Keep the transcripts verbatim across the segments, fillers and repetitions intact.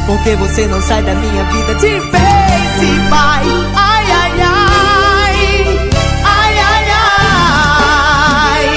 Porque você não sai da minha vida de vez e vai. Ai, ai, ai. Ai, ai, ai.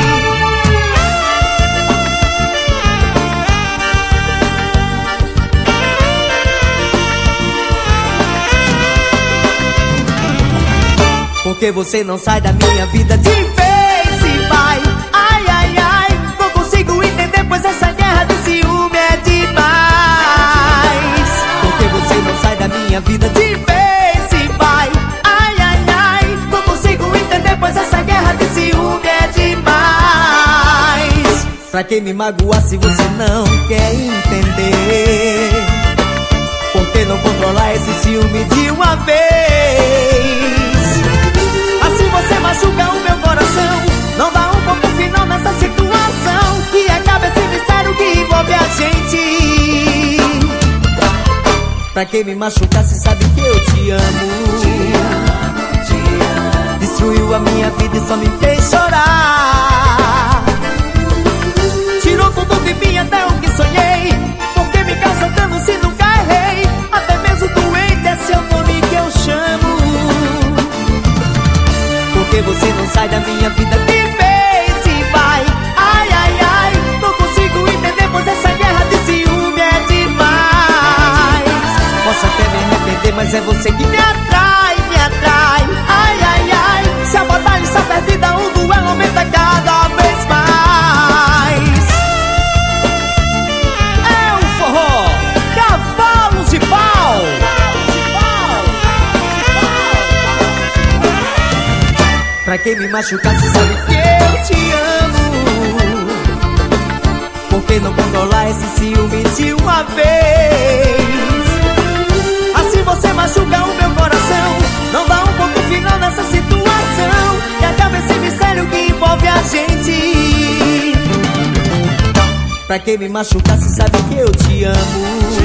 Porque você não sai da minha vida de vez e vai. Ai, ai, ai. Não consigo entender, pois essa guerra de ciúme é demais. Porque você não sai da minha vida de vez e vai. Ai, ai, ai. Não consigo entender, pois essa guerra de ciúme é demais. Pra que me magoar se você não quer entender? Por que não controlar esse ciúme de uma vez? Assim você machuca o meu coração. Não dá um ponto final nessa situação e acaba esse mistério que envolve a gente. Pra que me machucar se sabe que eu te amo? Te amo, te amo. Destruiu a minha vida e só me fez chorar. Tirou tudo de mim, até o que sonhei. Porque me causa dano se nunca errei. Até mesmo doente é seu nome que eu chamo. Porque você não sai da minha vida de vez e vai. Ai, ai, ai. Não consigo entender, pois essa guerra de ciúme é demais. Posso até me arrepender, mas é você que me atrai, me atrai. Ai, ai, ai. Se a batalha está perdida, o duelo aumenta cada vez mais. É o forró, cavalos de pau. Pra quem me machucar se sabe que eu te amo. Por que não controlar esse ciúme de uma vez? Assim você machuca o meu coração. Não dá um ponto final nessa situação e acaba esse mistério que envolve a gente. Pra quem me machucar se sabe que eu te amo.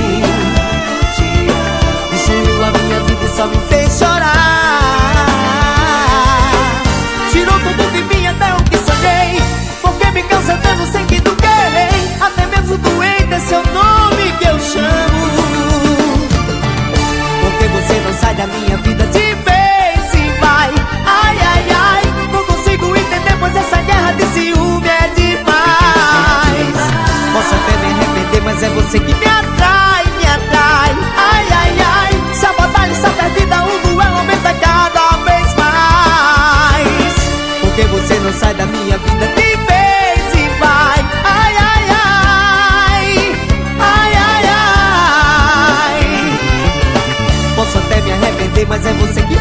Destruiu a minha vida e só me fez chorar. Tirou tudo de mim, até o que sonhei. Porque me causa dano sem que nunca errei. Até mesmo doente é seu nome que eu chamo. Porque você não sai da minha vida de vez e vai. Ai, ai, ai. Não consigo entender, pois essa guerra de ciúme é demais. Posso até me arrepender, mas é você que me atrai, me atrai. Ai, ai, ai. Se a batalha está perdida, o duelo aumenta cada vez mais. Porque você não sai da minha vida de vez e vai. Ai, ai, ai. Ai, ai, ai. Posso até me arrepender, mas é você que